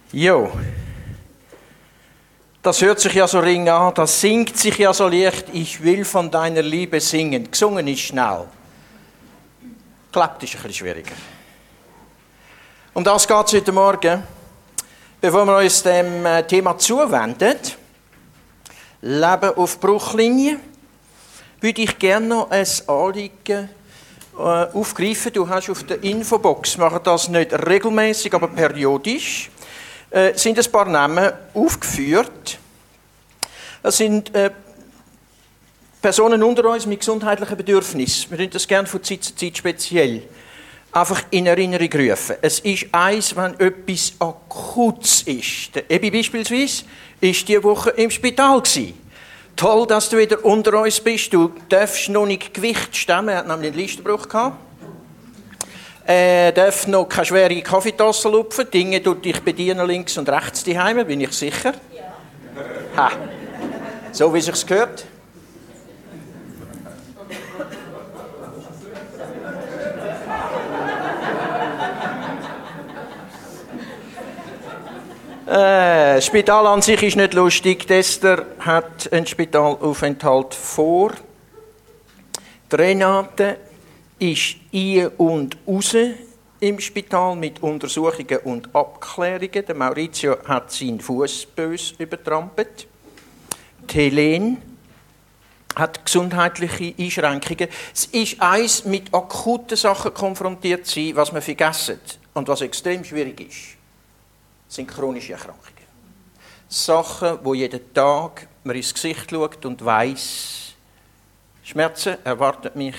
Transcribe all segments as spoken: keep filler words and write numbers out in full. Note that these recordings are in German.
Jo, das hört sich ja so ring an, das singt sich ja so leicht, ich will von deiner Liebe singen. Gesungen ist schnell. Klappt ist ein bisschen schwieriger. Um das geht es heute Morgen. Bevor wir uns dem Thema zuwenden, Leben auf Bruchlinie, würde ich gerne noch ein Anliegen äh, aufgreifen. Du hast auf der Infobox, machen das nicht regelmäßig, aber periodisch, äh, sind ein paar Namen aufgeführt. Das sind äh, Personen unter uns mit gesundheitlichen Bedürfnissen. Wir tun das gerne von Zeit zu Zeit speziell einfach in Erinnerung rufen. Es ist eins, wenn etwas Akutes ist. Der Ebi beispielsweise war diese Woche im Spital gewesen. Toll, dass du wieder unter uns bist. Du darfst noch nicht Gewicht stemmen. Er hat nämlich einen Listenbruch gehabt. Er darf noch keine schwere Kaffeetasse lupfen. Dinge tut dich bedienen links und rechts daheim, bin ich sicher. Ja. Ha. So wie es sich gehört. Das äh, Spital an sich ist nicht lustig. Esther hat einen Spitalaufenthalt vor. Die Renate ist ein und raus im Spital mit Untersuchungen und Abklärungen. Der Maurizio hat seinen Fuß bös übertrampelt. Die Helene hat gesundheitliche Einschränkungen. Es ist eins, mit akuten Sachen konfrontiert zu sein, was man vergessen und was extrem schwierig ist. Sind chronische Erkrankungen. Sachen, wo jeden Tag man ins Gesicht schaut und weiss, Schmerzen erwartet mich.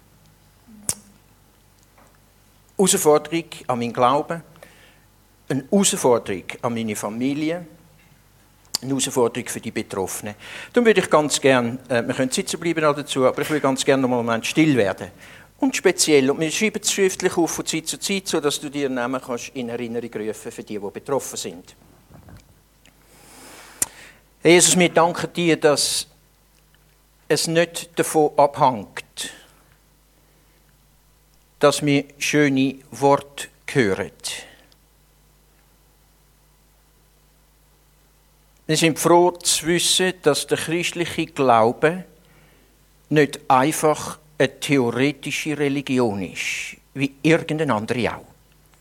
Herausforderung an meinen Glauben, eine Herausforderung an meine Familie, eine Herausforderung für die Betroffenen. Dann würde ich ganz gerne, äh, wir können sitzen bleiben dazu, aber ich würde ganz gerne noch einen Moment still werden. Und speziell, und wir schreiben es schriftlich auf von Zeit zu Zeit, sodass du dir Namen kannst in Erinnerung rufen für die, die betroffen sind. Herr Jesus, wir danken dir, dass es nicht davon abhängt, dass wir schöne Worte hören. Wir sind froh zu wissen, dass der christliche Glaube nicht einfach eine theoretische Religion ist, wie irgendeine andere auch.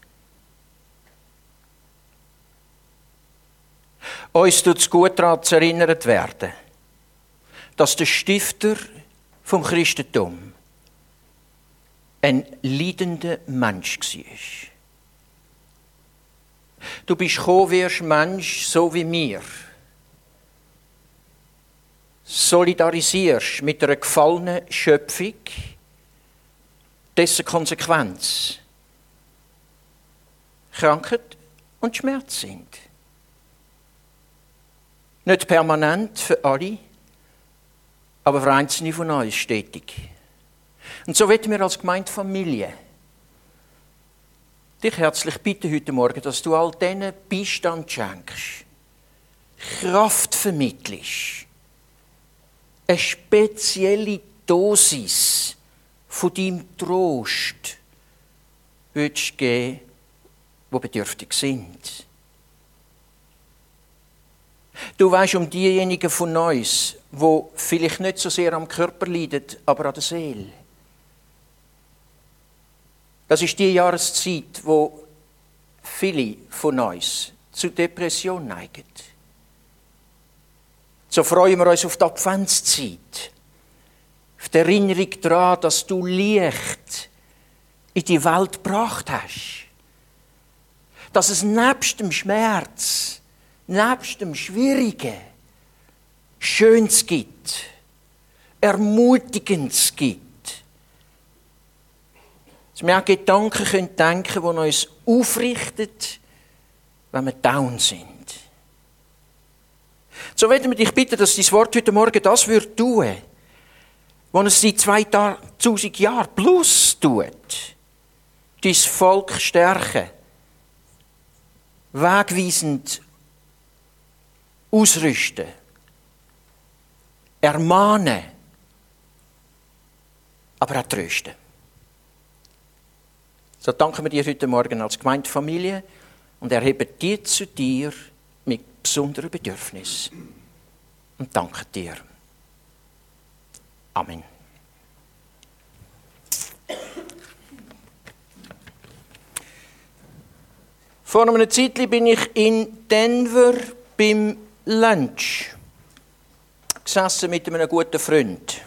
Uns tut es gut daran zu erinnert werden, dass der Stifter vom Christentum ein leidender Mensch war. Du bist gekommen, wirst Mensch, so wie wir. Solidarisierst mit einer gefallenen Schöpfung, dessen Konsequenz Krankheit und Schmerz sind. Nicht permanent für alle, aber für einzelne von uns stetig. Und so wollen wir als Gemeindefamilie dich herzlich bitten heute Morgen, dass du all denen Beistand schenkst, Kraft vermittelst, eine spezielle Dosis von deinem Trost würdest geben, die bedürftig sind. Du weisst um diejenigen von uns, die vielleicht nicht so sehr am Körper leiden, aber an der Seele. Das ist die Jahreszeit, wo viele von uns zu Depression neigen. So freuen wir uns auf die Adventszeit, auf die Erinnerung daran, dass du Licht in die Welt gebracht hast. Dass es nebst dem Schmerz, nebst dem Schwierigen, Schönes gibt, Ermutigendes gibt. Dass wir auch Gedanken können denken, die uns aufrichten, wenn wir down sind. So werden wir dich bitten, dass dein Wort heute Morgen das wird tun, was es seit zweitausend Jahren plus tut. Dein Volk stärken, wegweisend ausrüsten, ermahnen, aber auch trösten. So danken wir dir heute Morgen als Gemeindefamilie und er hebt die zu dir mit besonderen Bedürfnissen und dankt dir. Amen. Vor einer Zeit bin ich in Denver beim Lunch gesessen mit einem guten Freund.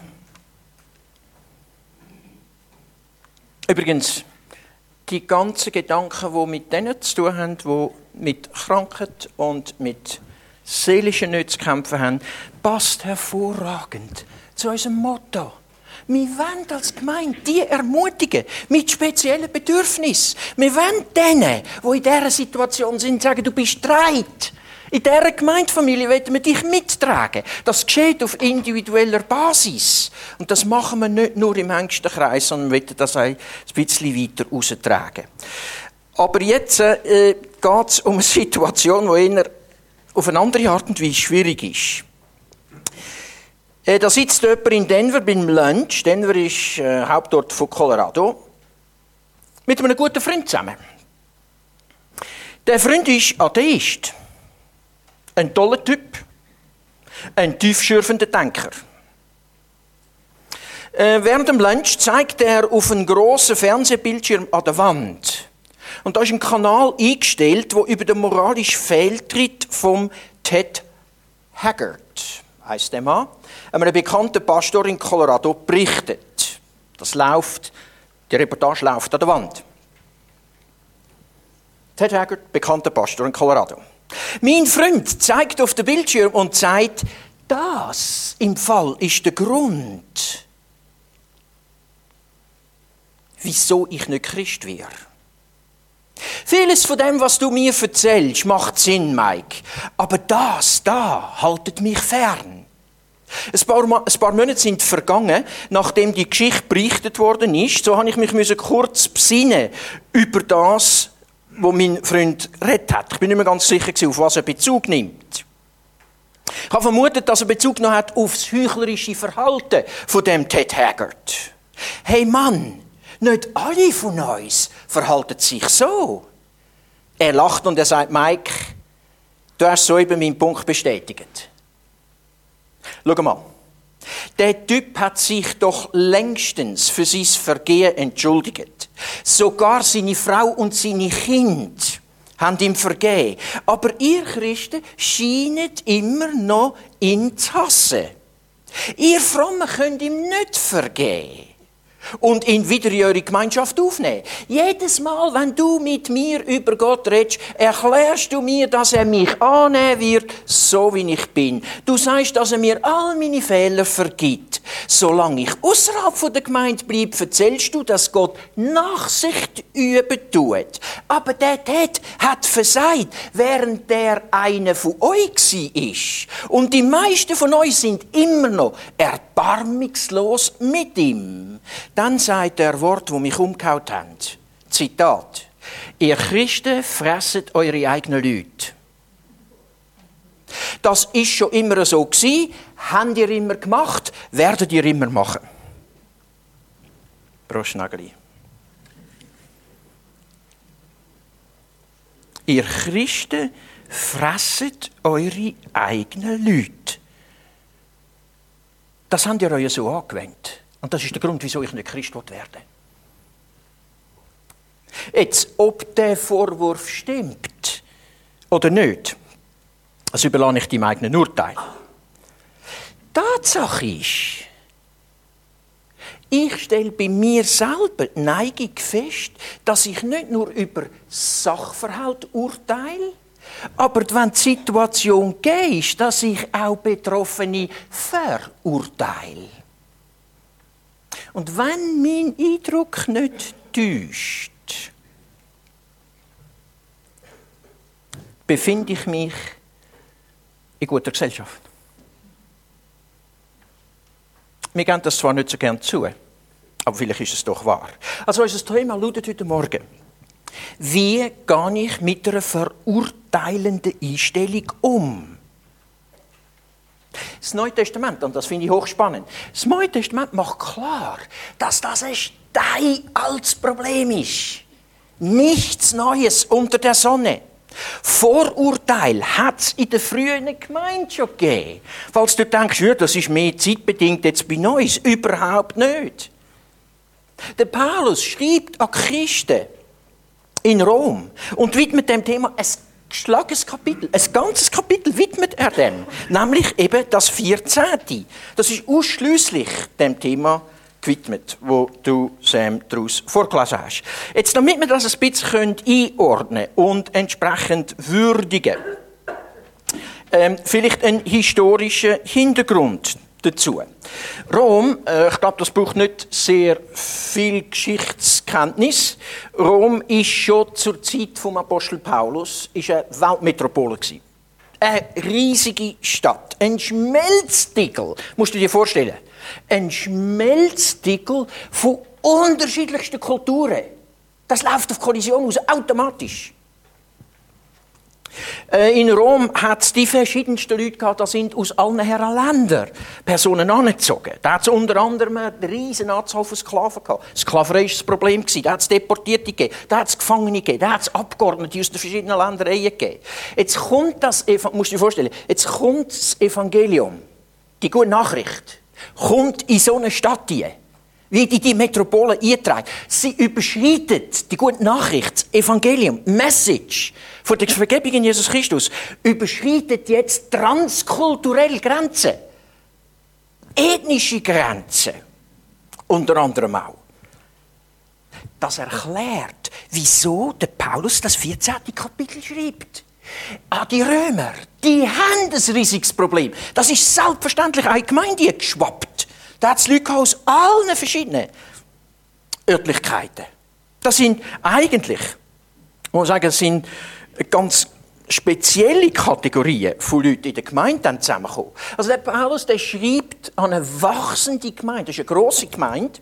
Übrigens, die ganzen Gedanken, die mit denen zu tun haben, die mit Krankheit und mit seelischen Nöten zu kämpfen haben, passt hervorragend zu unserem Motto. Wir wollen als Gemeinde die ermutigen mit speziellen Bedürfnissen. Wir wollen denen, die in dieser Situation sind, sagen, du bist bereit. In dieser Gemeindefamilie wollen wir dich mittragen. Das geschieht auf individueller Basis. Und das machen wir nicht nur im engsten Kreis, sondern wir wollen das auch ein bisschen weiter raustragen. Aber jetzt äh, geht es um eine Situation, die eher auf eine andere Art und Weise schwierig ist. Äh, da sitzt jemand in Denver beim Lunch. Denver ist äh, Hauptort von Colorado. Mit einem guten Freund zusammen. Der Freund ist Atheist. Ein toller Typ. Ein tiefschürfender Denker. Äh, während dem Lunch zeigt er auf einen grossen Fernsehbildschirm an der Wand. Und da ist ein Kanal eingestellt, der über den moralischen Fehltritt vom Ted Haggard, heisst der Mann, einem bekannten Pastor in Colorado, berichtet. Das läuft, die Reportage läuft an der Wand. Ted Haggard, bekannter Pastor in Colorado. Mein Freund zeigt auf den Bildschirm und sagt, das im Fall ist der Grund, wieso ich nicht Christ wäre. Vieles von dem, was du mir erzählst, macht Sinn, Mike. Aber das da haltet mich fern. Ein paar, ein paar Monate sind vergangen, nachdem die Geschichte berichtet worden ist. So habe ich mich kurz besinnen über das, was mein Freund geredet hat. Ich bin nicht mehr ganz sicher, auf was er Bezug nimmt. Ich habe vermutet, dass er Bezug noch hat auf das heuchlerische Verhalten von dem Ted Haggard. Hey Mann, nicht alle von uns verhalten sich so. Er lacht und er sagt, Mike, du hast soeben meinen Punkt bestätigt. Schau mal, der Typ hat sich doch längstens für sein Vergehen entschuldigt. Sogar seine Frau und seine Kinder haben ihm vergeben. Aber ihr Christen scheint immer noch ihn zu hassen. Ihr Frommen könnt ihm nicht vergeben und ihn wieder in eure Gemeinschaft aufnehmen. Jedes Mal, wenn du mit mir über Gott redest, erklärst du mir, dass er mich annehmen wird, so wie ich bin. Du sagst, dass er mir all meine Fehler vergibt. Solange ich außerhalb der Gemeinde bleibe, erzählst du, dass Gott Nachsicht üben tut. Aber der Ted hat versagt, während der einer von euch war. Und die meisten von euch sind immer noch erbarmungslos mit ihm. Dann sagt er Wort, wo mich umgehauen haben. Zitat. Ihr Christen fresset eure eigenen Leute. Das ist schon immer so gewesen, habt ihr immer gemacht, werdet ihr immer machen. Prost, Nageli. Ihr Christen fresset eure eigenen Leute. Das habt ihr euch so angewöhnt. Und das ist der Grund, wieso ich nicht Christ werden will. Jetzt, ob der Vorwurf stimmt oder nicht, das überlasse ich deinem eigenen Urteil. Tatsache ist, ich stelle bei mir selber die Neigung fest, dass ich nicht nur über Sachverhalt urteile, aber wenn die Situation geht, ist, dass ich auch Betroffene verurteile. Und wenn mein Eindruck nicht täuscht, befinde ich mich in guter Gesellschaft. Wir geben das zwar nicht so gern zu, aber vielleicht ist es doch wahr. Also unser Thema lautet heute Morgen: Wie gehe ich mit einer verurteilenden Einstellung um? Das Neue Testament, und das finde ich hochspannend, das Neue Testament macht klar, dass das ein steinaltes Problem ist. Nichts Neues unter der Sonne. Vorurteil hat es in der frühen Gemeinde schon gegeben. Falls du denkst, ja, das ist mehr zeitbedingt jetzt bei uns. Überhaupt nicht. Der Paulus schreibt an Christen in Rom und widmet dem Thema ein geschlagenes Kapitel, ein ganzes Kapitel widmet er dem. Nämlich eben das vierzehnte. Das ist ausschliesslich dem Thema gewidmet, wo du, Sam, daraus vorgelesen hast. Jetzt, damit wir das ein bisschen einordnen und entsprechend würdigen, ähm, vielleicht einen historischen Hintergrund dazu. Rom, äh, ich glaube, das braucht nicht sehr viel Geschichtskenntnis. Rom ist schon zur Zeit vom Apostel Paulus ist eine Weltmetropole gewesen. Eine riesige Stadt, ein Schmelztiegel, musst du dir vorstellen. Ein Schmelztiegel von unterschiedlichsten Kulturen. Das läuft auf Kollision aus, automatisch. In Rom hat es die verschiedensten Leute gehabt, die sind aus allen Herren Ländern Personen angezogen. Da hat es unter anderem eine riesige Anzahl von Sklaven gehabt. Sklaverei war das Problem. Da hat es Deportierte gegeben, da hat es Gefangene gegeben, da hat es Abgeordnete aus den verschiedenen Ländereien gegeben. Jetzt kommt das, musst du dir vorstellen, jetzt kommt das Evangelium, die gute Nachricht, kommt in so eine Stadt hinein, wie die die Metropole eintragen. Sie überschreitet die gute Nachricht, das Evangelium, Message von der Vergebung in Jesus Christus, überschreitet jetzt transkulturelle Grenzen, ethnische Grenzen, unter anderem auch. Das erklärt, wieso der Paulus das vierzehnte Kapitel schreibt. Ah, die Römer, die haben ein riesiges Problem. Das ist selbstverständlich auch in die Gemeinde geschwappt. Da hat es Leute aus allen verschiedenen Örtlichkeiten. Das sind eigentlich, ich muss sagen, das sind ganz spezielle Kategorien von Leuten in der Gemeinde zusammengekommen. Also der Paulus, der schreibt an eine wachsende Gemeinde, das ist eine grosse Gemeinde,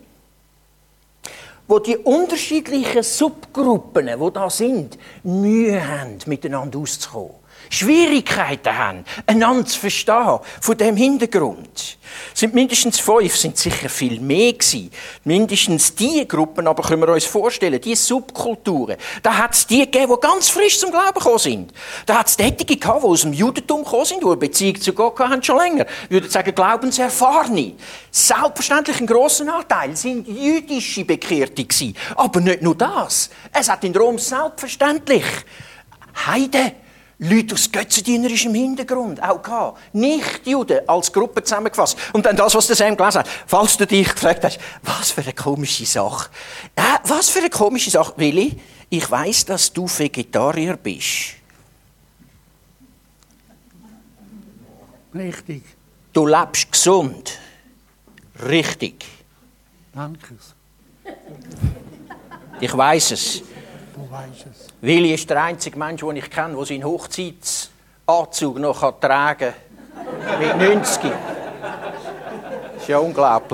wo die unterschiedlichen Subgruppen, die da sind, Mühe haben, miteinander auszukommen. Schwierigkeiten haben, einander zu verstehen, von diesem Hintergrund. Es sind mindestens fünf, sind sicher viel mehr gewesen. Mindestens diese Gruppen, aber können wir uns vorstellen, diese Subkulturen. Da hat es die gegeben, die ganz frisch zum Glauben gekommen sind. Da hat es diejenigen gehabt, die aus dem Judentum gekommen sind, die eine Beziehung zu Gott haben, schon länger. Ich würde sagen, Glaubenserfahrene. Selbstverständlich ein grosser Anteil sind jüdische Bekehrte gewesen. Aber nicht nur das. Es hat in Rom selbstverständlich Heiden, Leute aus götzendienerischen Hintergrund auch gehabt. Nicht-Juden als Gruppe zusammengefasst. Und dann das, was der Sam gelesen hat. Falls du dich gefragt hast, was für eine komische Sache. Äh, was für eine komische Sache, Willi? Ich weiss, dass du Vegetarier bist. Richtig. Du lebst gesund. Richtig. Danke. Ich weiss es. Du weißt es. Willi ist der einzige Mensch, den ich kenne, der seinen Hochzeitsanzug noch tragen kann. Mit neunzig. Das ist ja unglaublich.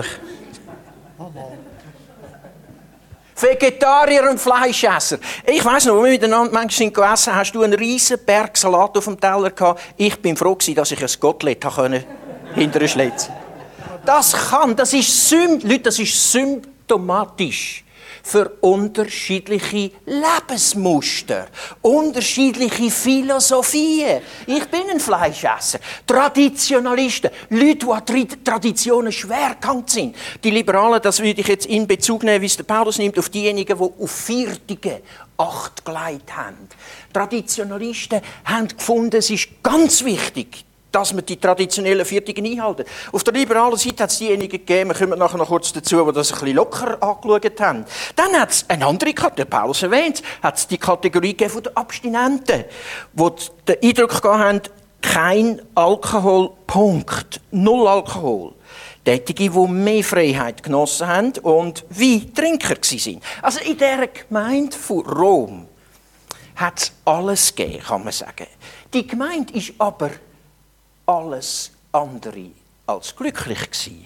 Vegetarier und Fleischesser. Ich weiss noch, wo wir miteinander manchmal gegessen haben, hast du einen riesen Berg Salat auf dem Teller gehabt. Ich bin froh gewesen, dass ich ein Gottlet hinterher schlitzen konnte. Das kann, das ist, Leute, das ist symptomatisch für unterschiedliche Lebensmuster, unterschiedliche Philosophien. Ich bin ein Fleischesser. Traditionalisten, Leute, die an Traditionen schwer gehangen sind. Die Liberalen, das würde ich jetzt in Bezug nehmen, wie es der Paulus nimmt, auf diejenigen, die auf Viertige Acht gelegt haben. Traditionalisten haben gefunden, es ist ganz wichtig, dass wir die traditionellen Viertigen einhalten. Auf der liberalen Seite hat es diejenigen gegeben, wir kommen nachher noch kurz dazu, die das ein bisschen locker angeschaut haben. Dann hat es eine andere Kategorie, der Paulus erwähnt, hat es die Kategorie gegeben von den Abstinenten, die den Eindruck haben, kein Alkohol, Punkt, null Alkohol. Diejenigen, die mehr Freiheit genossen haben und Weintrinker waren. Also in dieser Gemeinde von Rom hat es alles gegeben, kann man sagen. Die Gemeinde ist aber alles andere als glücklich gsi.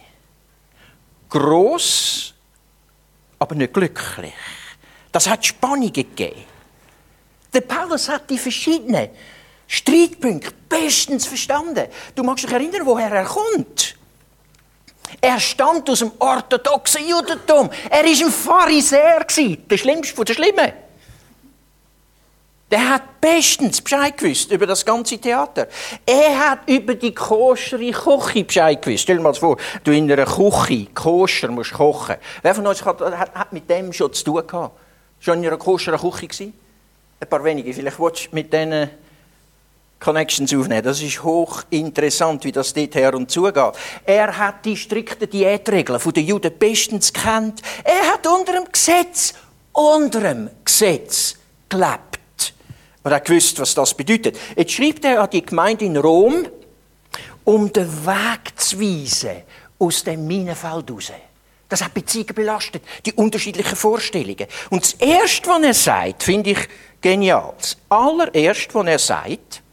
Gross, aber nicht glücklich. Das hat Spannungen gegeben. Der Paulus hat die verschiedenen Streitpunkte bestens verstanden. Du magst dich erinnern, woher er kommt. Er stammt aus dem orthodoxen Judentum. Er war ein Pharisäer, der Schlimmste von den Schlimmen. Der hat bestens Bescheid gewusst über das ganze Theater. Er hat über die koschere Küche Bescheid gewusst. Stell dir mal vor, du in einer Küche, koscher, musst kochen. Wer von uns hat, hat, hat mit dem schon zu tun gehabt? Schon in einer koscheren Küche gewesen? Ein paar wenige. Vielleicht willst du mit diesen Connections aufnehmen. Das ist hochinteressant, wie das dort her und zugeht. Er hat die strikten Diätregeln der Juden bestens gekannt. Er hat unter dem Gesetz, unter dem Gesetz gelebt. Und er gewusst, was das bedeutet. Jetzt schreibt er an die Gemeinde in Rom, um den Weg zu weisen aus dem Minenfeld raus. Das hat Beziehungen belastet, die unterschiedlichen Vorstellungen. Und das Erste, was er sagt, finde ich genial. Das Allererste, was er sagt,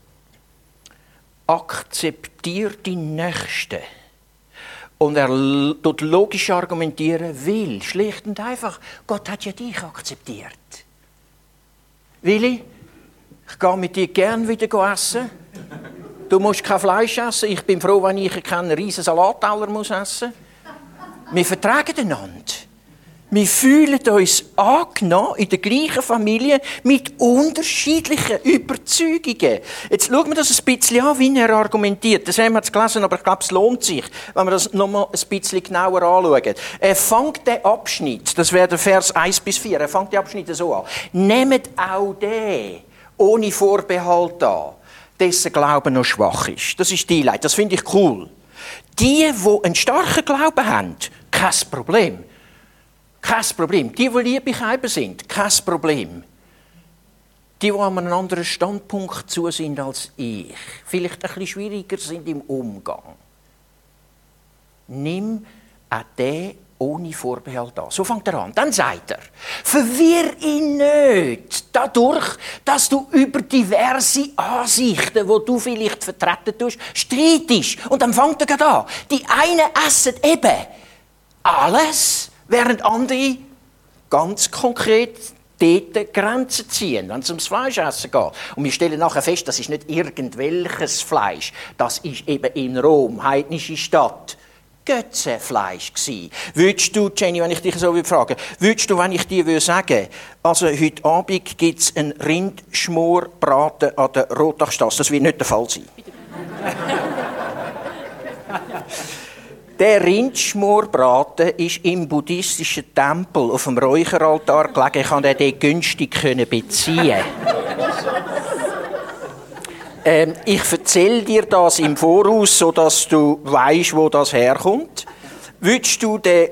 akzeptiere die Nächsten. Und er dort logisch argumentieren will, schlicht und einfach, Gott hat ja dich akzeptiert. Willi, ich gehe mit dir gern wieder essen. Du musst kein Fleisch essen. Ich bin froh, wenn ich keinen riesen Salatteller essen muss. Wir vertragen einander. Wir fühlen uns angenommen in der gleichen Familie mit unterschiedlichen Überzeugungen. Jetzt schauen wir das ein bisschen an, wie er argumentiert. Das haben wir jetzt gelesen, aber ich glaube, es lohnt sich, wenn wir das noch mal ein bisschen genauer anschauen. Er fängt den Abschnitt, das wäre der Vers eins bis vier, er fängt den Abschnitt so an. Nehmt auch den ohne Vorbehalt an, dessen Glaube noch schwach ist. Das ist die Einleitung, das finde ich cool. Die, die einen starken Glauben haben, kein Problem. Kein Problem. Die, die Liebigkeiten sind, kein Problem. Die, die an einem anderen Standpunkt zu sind als ich, vielleicht ein bisschen schwieriger sind im Umgang. Nimm auch den ohne Vorbehalt an. So fängt er an. Dann sagt er, verwirr ihn nicht dadurch, dass du über diverse Ansichten, die du vielleicht vertreten tust, streitest. Und dann fängt er gerade an. Die einen essen eben alles, während andere ganz konkret dort Grenzen ziehen, wenn es ums Fleischessen geht. Und wir stellen nachher fest, das ist nicht irgendwelches Fleisch. Das ist eben in Rom, heidnische Stadt, Götzenfleisch gsi. Würdest du, Jenny, wenn ich dich so frage, würdest du, wenn ich dir sagen, also heute Abend gibt es einen Rindschmorbraten an der Rotachstrasse, das wird nicht der Fall sein. Der Rindschmorbraten ist im buddhistischen Tempel auf dem Räucheraltar gelegen. Ich konnte den günstig beziehen. ähm, ich erzähle dir das im Voraus, sodass du weißt, wo das herkommt. Würdest du den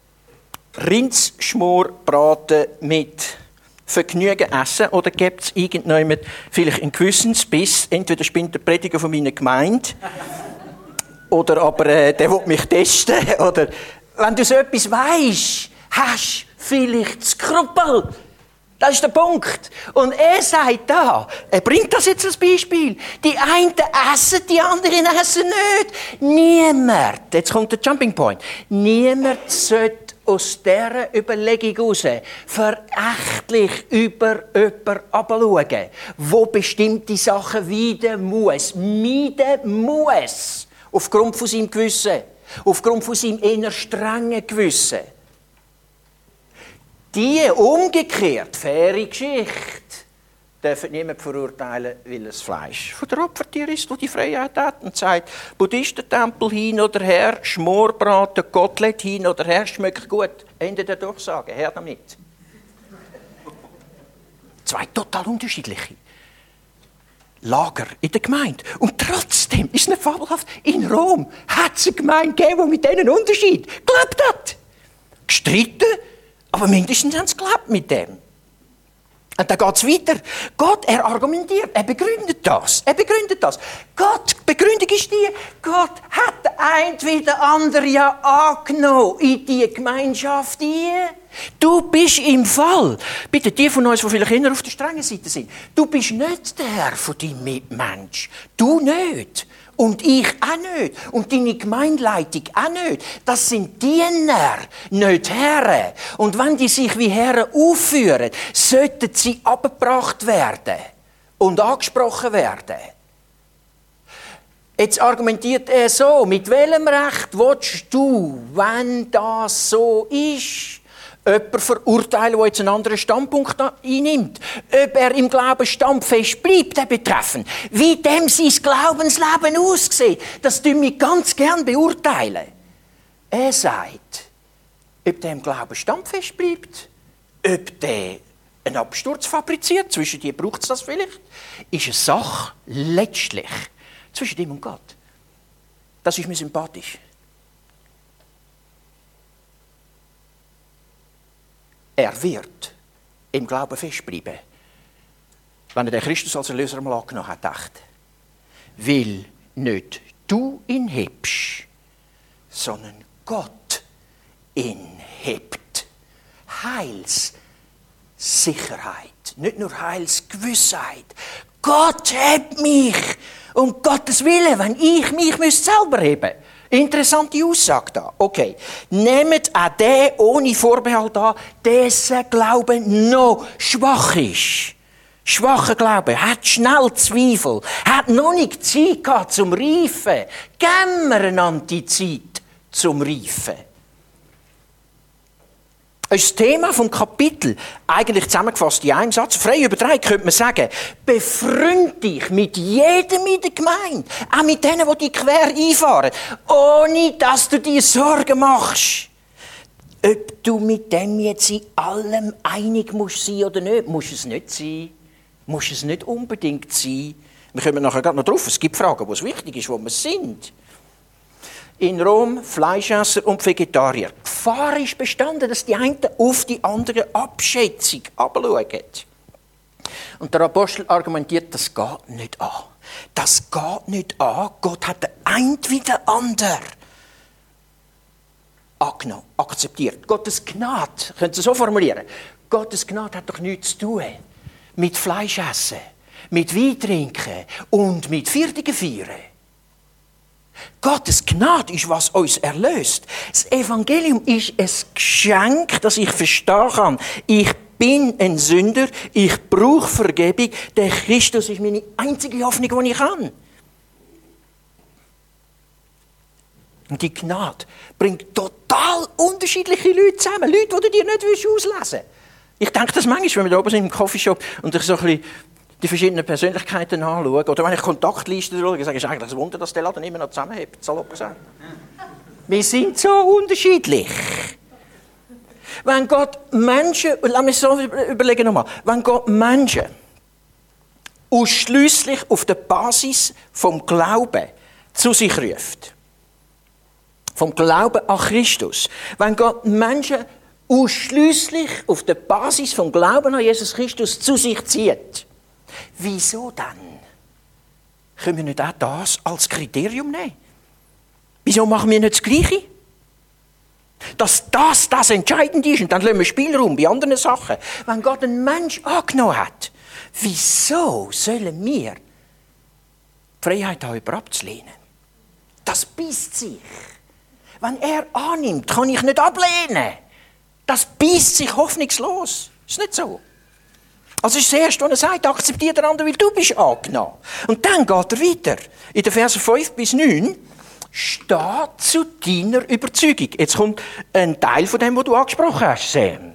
Rindschmorbraten mit Vergnügen essen oder gibt es irgendjemand vielleicht einen Gewissensbiss? Entweder spinnt der Prediger von meiner Gemeinde oder aber äh, der will mich testen. Oder wenn du so etwas weisst, hast du vielleicht Skrupel. Das ist der Punkt. Und er sagt da, er bringt das jetzt als Beispiel. Die einen essen, die anderen essen nicht. Niemand, jetzt kommt der Jumping Point, niemand sollte aus dieser Überlegung heraus verächtlich über jemanden herabschauen, der bestimmte Sachen wieder muss, meiden muss. Aufgrund von seinem Gewissen. Aufgrund von seinem eher strengen Gewissen. Die umgekehrt, faire Geschichte, dürfen niemand verurteilen, weil es Fleisch von der Opfertier ist, der die Freiheit hat und sagt, Buddhistentempel hin oder her, Schmorbraten, Kotelett hin oder her, schmeckt gut. Ende der Durchsage, her damit. Zwei total unterschiedliche Lager in der Gemeinde. Und trotzdem ist es nicht fabelhaft. In Rom hat es eine Gemeinde gegeben, die mit diesen Unterschied gelebt hat. Gestritten, aber mindestens haben sie gelebt mit dem. Und dann geht es weiter. Gott, er argumentiert, er begründet das. Er begründet das. Gott, die Begründung ist die, Gott hat den einen wie den anderen ja angenommen in die Gemeinschaft hier. Du bist im Fall, bitte die von uns, die vielleicht eher auf der strengen Seite sind, du bist nicht der Herr von deinem Mitmensch. Du nicht. Und ich auch nicht. Und deine Gemeindeleitung auch nicht. Das sind Diener, nicht Herren. Und wenn die sich wie Herren aufführen, sollten sie abgebracht werden und angesprochen werden. Jetzt argumentiert er so, mit welchem Recht willst du, wenn das so ist, Jemand verurteilen, der jetzt einen anderen Standpunkt einnimmt. Ob er im Glauben standfest bleibt, der betreffend. Wie dem sein Glaubensleben aussieht, das tun wir ganz gern beurteilen. Er sagt, ob der im Glauben standfest bleibt, ob der einen Absturz fabriziert, zwischen die braucht es das vielleicht, ist eine Sache letztlich zwischen ihm und Gott. Das ist mir sympathisch. Er wird im Glauben festbleiben, wenn er den Christus als Erlöser einmal angenommen hat. Echt. Weil nicht du ihn hebst, sondern Gott ihn hebt. Heilssicherheit, nicht nur Heilsgewissheit. Gott hebt mich um Gottes Willen, wenn ich mich selber heben müsste. Interessante Aussage da. Okay. Nehmt auch den ohne Vorbehalt an, dessen Glaube noch schwach ist. Schwacher Glaube, hat schnell Zweifel, hat noch nicht Zeit gehabt zum Reifen. Geben wir einander Zeit zum Reifen. Das ist das Thema vom Kapitel. Eigentlich zusammengefasst in einem Satz. Frei übertragen könnte man sagen, befreund dich mit jedem in der Gemeinde. Auch mit denen, die dich quer einfahren. Ohne, dass du dir Sorgen machst. Ob du mit dem jetzt in allem einig musst sein oder nicht, muss es nicht sein. Muss es nicht unbedingt sein. Wir kommen nachher gerade noch drauf. Es gibt Fragen, wo es wichtig ist, wo wir sind. In Rom Fleischesser und Vegetarier. Die Gefahr ist bestanden, dass die einen auf die anderen Abschätzung herabschauen. Und der Apostel argumentiert, das geht nicht an. Das geht nicht an. Gott hat den einen wie den anderen angenommen, akzeptiert. Gottes Gnade, könnt ihr so formulieren, Gottes Gnade hat doch nichts zu tun mit Fleischessen, mit Wein trinken und mit Viertige feiern. Gottes Gnade ist, was uns erlöst. Das Evangelium ist ein Geschenk, das ich verstehen kann. Ich bin ein Sünder, ich brauche Vergebung. Der Christus ist meine einzige Hoffnung, die ich habe. Und die Gnade bringt total unterschiedliche Leute zusammen. Leute, die du dir nicht auslesen willst. Ich denke das manchmal, wenn wir da oben sind im Coffeeshop und ich so ein bisschen die verschiedenen Persönlichkeiten anschaue, oder wenn ich Kontaktlisten schaue, sage ich, es ist eigentlich ein Wunder, dass der Laden immer noch zusammenhält, salopp gesagt. Wir sind so unterschiedlich. Wenn Gott Menschen, lass mich so überlegen nochmal, wenn Gott Menschen ausschliesslich auf der Basis vom Glauben zu sich ruft, vom Glauben an Christus, wenn Gott Menschen ausschliesslich auf der Basis vom Glauben an Jesus Christus zu sich zieht, wieso dann? Können wir nicht auch das als Kriterium nehmen? Wieso machen wir nicht das Gleiche? Dass das das Entscheidende ist und dann lassen wir Spielraum bei anderen Sachen. Wenn Gott einen Menschen angenommen hat, wieso sollen wir die Freiheit haben, jemanden abzulehnen? Das beißt sich. Wenn er annimmt, kann ich nicht ablehnen. Das beißt sich hoffnungslos. Ist nicht so? Also ist das Erste, was er sagt, akzeptiere den anderen, weil du bist angenommen. Und dann geht er weiter. In den Versen fünf bis neun, steh zu deiner Überzeugung. Jetzt kommt ein Teil von dem, was du angesprochen hast, Sam.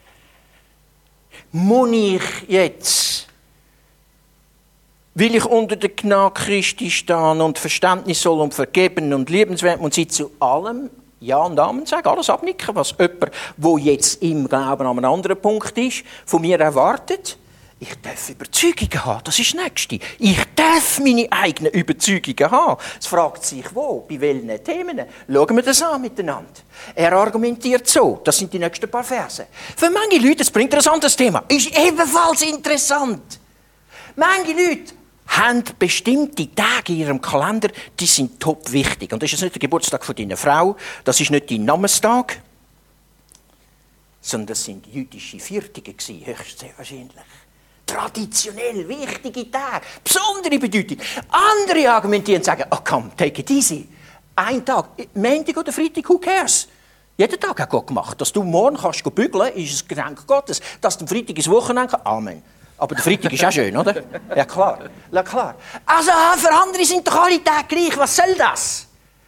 Muss ich jetzt, will ich unter der Gnade Christi stehen und verständnisvoll und vergeben und liebenswert und sie zu allem Ja und Amen sagen, alles abnicken, was jemand, der jetzt im Glauben an einem anderen Punkt ist, von mir erwartet. Ich darf Überzeugungen haben, das ist das Nächste. Ich darf meine eigenen Überzeugungen haben. Es fragt sich, wo, bei welchen Themen. Schauen wir das an miteinander. Er argumentiert so, das sind die nächsten paar Verse. Für manche Leute, das bringt ein anderes Thema, ist ebenfalls interessant. Manche Leute haben bestimmte Tage in ihrem Kalender, die sind top wichtig. Und das ist nicht der Geburtstag von deiner Frau, das ist nicht dein Namenstag, sondern das sind jüdische Viertige gewesen, höchst sehr wahrscheinlich. Traditionell wichtige Tage, besondere Bedeutung. Andere argumentieren und sagen, oh komm, take it easy. Ein Tag, Montag oder Freitag, who cares? Jeden Tag hat Gott gemacht. Dass du morgen kannst bügeln, ist ein Geschenk Gottes. Dass du am Freitag ins Wochenende kannst, Amen. Aber der Freitag ist auch schön, oder? Ja, klar. Ja, klar. Also, für andere sind doch alle Tage gleich. Was soll das?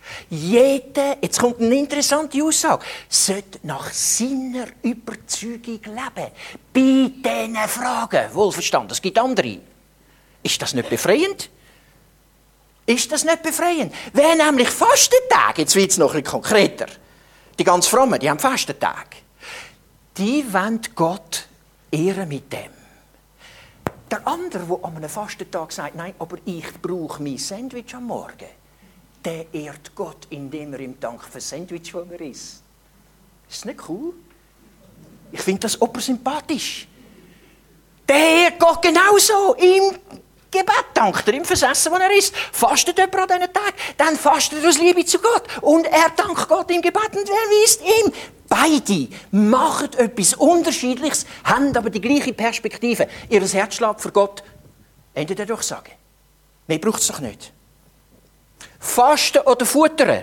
Jeder, jetzt kommt eine interessante Aussage, sollte nach seiner Überzeugung leben. Bei diesen Fragen. Wohlverstanden, es gibt andere. Ist das nicht befreiend? Ist das nicht befreiend? Wer nämlich Fastentag, jetzt wird es noch ein bisschen konkreter, die ganz Frommen, die haben Fastentag, die wollen Gott ehren mit dem. Der andere, der an einem Fastentag sagt, nein, aber ich brauche mein Sandwich am Morgen, der ehrt Gott, indem er ihm dankt für das Sandwich, das er isst. Ist das nicht cool? Ich finde das obersympathisch. Der ehrt Gott genauso. Im Gebet dankt er ihm fürs Essen, das er isst. Fastet jemand an diesen Tag, dann fastet er aus Liebe zu Gott. Und er dankt Gott im Gebet und wer weist ihm? Beide machen etwas Unterschiedliches, haben aber die gleiche Perspektive. Ihr Herz schlägt für Gott. Ende der Durchsage. Mehr braucht es doch nicht. Fasten oder futtern.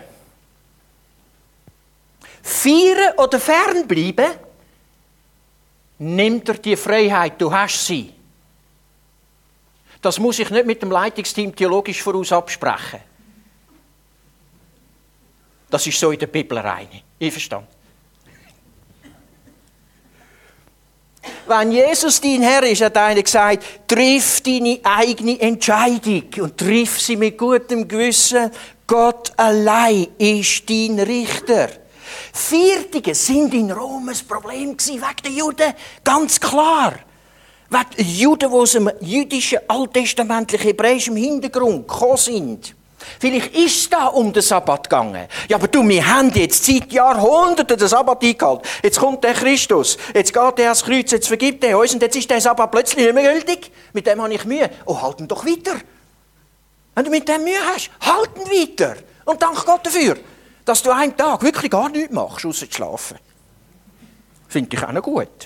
Feiern oder fernbleiben. Nimmt er die Freiheit, du hast sie. Das muss ich nicht mit dem Leitungsteam theologisch voraus absprechen. Das ist so in der Bibel rein. Einverstanden? Wenn Jesus dein Herr ist, hat einer gesagt, triff deine eigene Entscheidung und triff sie mit gutem Gewissen. Gott allein ist dein Richter. Viertige sind in Rom ein Problem wegen der Juden, ganz klar. Wegen Juden, die aus einem jüdischen, alttestamentlichen, hebräischen Hintergrund gekommen sind. Vielleicht ist es da um den Sabbat gegangen. Ja, aber du, wir haben jetzt seit Jahrhunderten den Sabbat eingehalten. Jetzt kommt der Christus, jetzt geht er ans Kreuz, jetzt vergibt er uns und jetzt ist der Sabbat plötzlich nicht mehr gültig. Mit dem habe ich Mühe. Oh, halt ihn doch weiter. Wenn du mit dem Mühe hast, halt ihn weiter. Und dank Gott dafür, dass du einen Tag wirklich gar nichts machst, außer zu schlafen. Finde ich auch noch gut.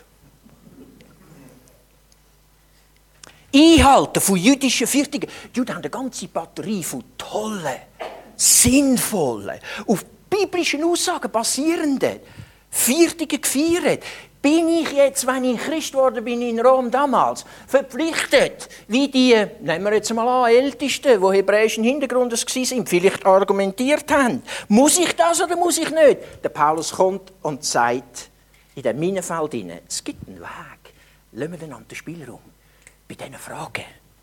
Einhalten von jüdischen Viertigen. Die Juden haben eine ganze Batterie von tollen, sinnvollen, auf biblischen Aussagen basierenden Viertigen gefeiert. Bin ich jetzt, wenn ich Christ geworden bin in Rom damals, verpflichtet, wie die, nehmen wir jetzt mal an, Ältesten, die hebräischen Hintergrundes waren, vielleicht argumentiert haben. Muss ich das oder muss ich nicht? Der Paulus kommt und sagt, in dem Minenfeld hinein, es gibt einen Weg. Lassen wir einander den Spielraum. Bei diesen Fragen.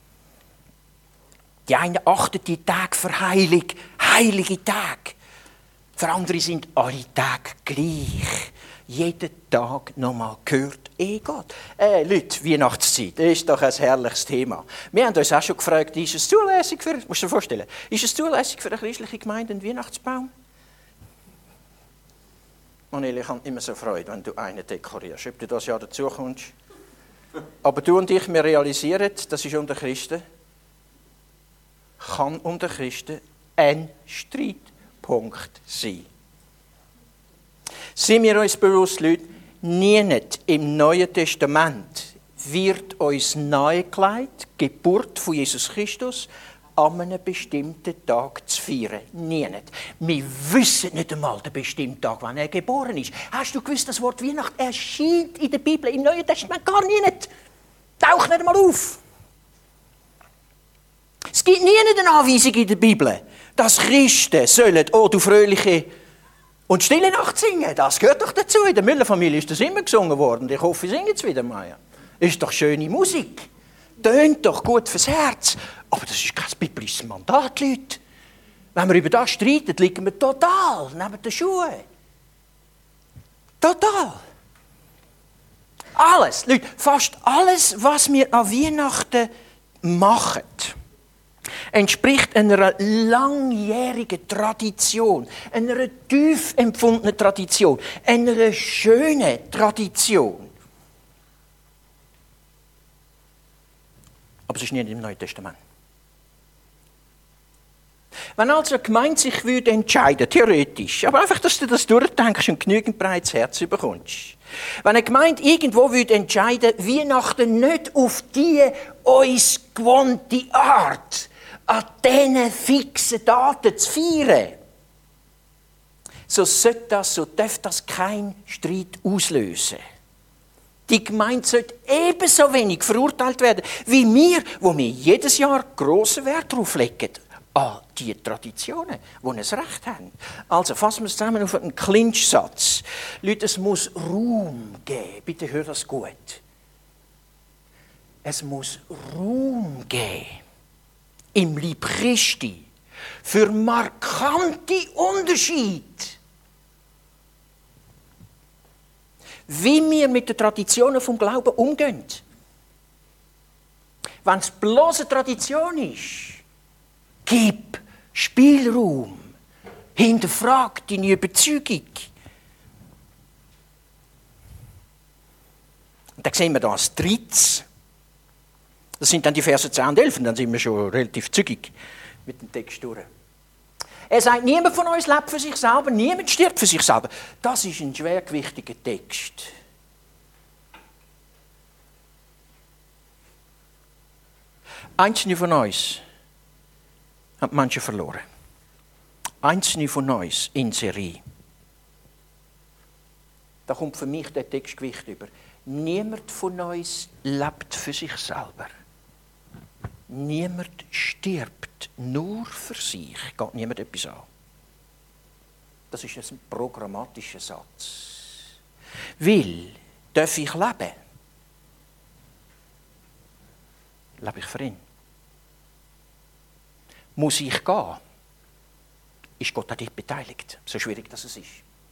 Die einen achten die Tage für heilig, heilige Tage. Für andere sind alle Tage gleich. Jeden Tag nochmal gehört eh Gott. Äh, Leute, Weihnachtszeit, das ist doch ein herrliches Thema. Wir haben uns auch schon gefragt, ist es zulässig für, musst du dir vorstellen, ist es zulässig für eine christliche Gemeinde einen Weihnachtsbaum? Maneli, ich habe immer so Freude, wenn du einen dekorierst, ob du das Jahr dazu kommst. Aber du und ich, wir realisieren, das ist unter Christen, kann unter Christen ein Streitpunkt sein. Sind wir uns bewusst, Leute, niemand im Neuen Testament wird uns nahegelegt, die Geburt von Jesus Christus an einem bestimmten Tag zu feiern. Niemand. Wir wissen nicht einmal den bestimmten Tag, wann er geboren ist. Hast du gewusst, das Wort Weihnacht erscheint in der Bibel, im Neuen Testament gar nicht. Taucht nicht einmal auf. Es gibt nie eine Anweisung in der Bibel, dass Christen sollen, oh du fröhliche und stille Nacht singen. Das gehört doch dazu. In der Müller-Familie ist das immer gesungen worden. Ich hoffe, Sie singen es wieder mal. Ist doch schöne Musik. Tönt doch gut fürs Herz. Aber das ist kein biblisches Mandat, Leute. Wenn wir über das streiten, liegen wir total neben den Schuhen. Total. Alles, Leute, fast alles, was wir an Weihnachten machen, entspricht einer langjährigen Tradition, einer tief empfundenen Tradition, einer schönen Tradition. Aber es ist nicht im Neuen Testament. Wenn also eine Gemeinde sich würde entscheiden, theoretisch, aber einfach, dass du das durchdenkst und genügend breites Herz bekommst. Wenn eine Gemeinde irgendwo würde entscheiden, Weihnachten nicht auf die uns gewohnte Art, an diesen fixen Daten zu feiern, so sollte das, so darf das keinen Streit auslösen. Die Gemeinde sollte ebenso wenig verurteilt werden, wie wir, wo wir jedes Jahr grossen Wert darauf legen. an die Traditionen, die ein Recht haben. Also fassen wir es zusammen auf einen Clinch-Satz. Leute, es muss Raum geben. Bitte hört das gut. Es muss Raum geben im Leib Christi für markante Unterschiede. Wie wir mit den Traditionen vom Glauben umgehen. Wenn es bloß eine Tradition ist, gib Spielraum, hinterfrag deine Überzeugung. Und dann sehen wir da das Drittes. Das sind dann die Verse zehn und elf, und dann sind wir schon relativ zügig mit dem Text durch. Er sagt, niemand von uns lebt für sich selber, niemand stirbt für sich selber. Das ist ein schwergewichtiger Text. Einzelne von uns haben Menschen verloren. Einzelne von uns in Serie. Da kommt für mich der Textgewicht über. Niemand von uns lebt für sich selber. Niemand stirbt nur für sich. Geht niemand etwas an. Das ist ein programmatischer Satz. Weil, darf ich leben? Lebe ich für ihn? Muss ich gehen? Ist Gott an dich beteiligt? So schwierig das ist.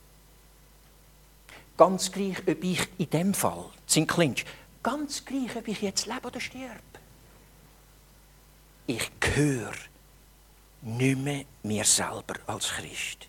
Ganz gleich, ob ich in dem Fall, sind Clinch, ganz gleich, ob ich jetzt lebe oder sterbe. Ich gehöre nicht mehr mir selber als Christ.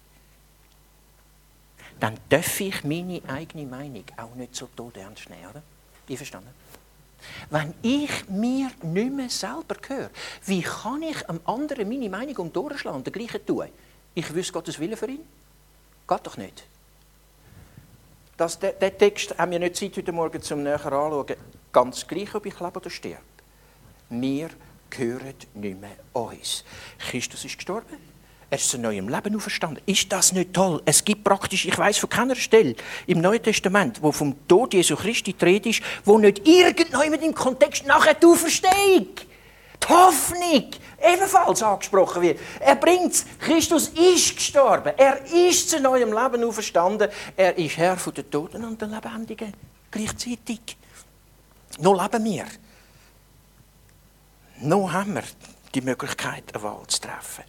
Dann darf ich meine eigene Meinung auch nicht so todernst nehmen, oder? Die verstanden? Wenn ich mir nicht mehr selber gehöre, wie kann ich einem anderen meine Meinung um durchschlagen und der Gleiche tun? Ich wüsste Gottes Willen für ihn? Geht doch nicht. Das, der, der Text haben wir nicht Zeit heute Morgen zum näher anschauen. Ganz gleich, ob ich lebe oder sterbe. Wir gehören nicht mehr uns. Christus ist gestorben. Er ist zu neuem Leben auferstanden. Ist das nicht toll? Es gibt praktisch, ich weiss von keiner Stelle im Neuen Testament, wo vom Tod Jesu Christi die Rede ist, wo nicht irgendjemand im Kontext nachher die Auferstehung, die Hoffnung ebenfalls angesprochen wird. Er bringt es. Christus ist gestorben. Er ist zu neuem Leben auferstanden. Er ist Herr von den Toten und den Lebendigen gleichzeitig. Noch leben wir. Noch haben wir die Möglichkeit, eine Wahl zu treffen.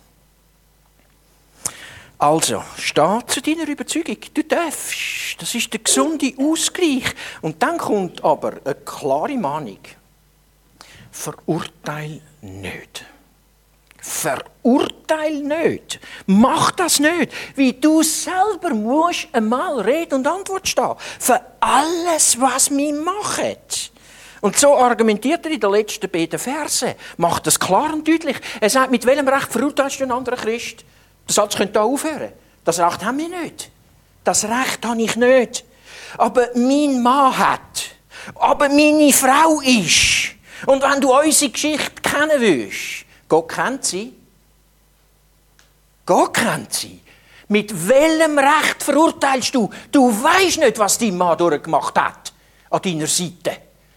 Also, steh zu deiner Überzeugung. Du darfst. Das ist der gesunde Ausgleich. Und dann kommt aber eine klare Mahnung. Verurteil nicht. Verurteil nicht. Mach das nicht. Wie du selber musst einmal Rede und Antwort stehen. Für alles, was wir machen. Und so argumentiert er in den letzten beiden Versen. Macht das klar und deutlich. Er sagt, mit welchem Recht verurteilst du einen anderen Christ? Der Satz könnte hier aufhören. Das Recht haben wir nicht. Das Recht habe ich nicht. Aber mein Mann hat. Aber meine Frau ist. Und wenn du unsere Geschichte kennen willst, Gott kennt sie. Gott kennt sie. Mit welchem Recht verurteilst du? Du weisst nicht, was dein Mann durchgemacht hat. An deiner Seite.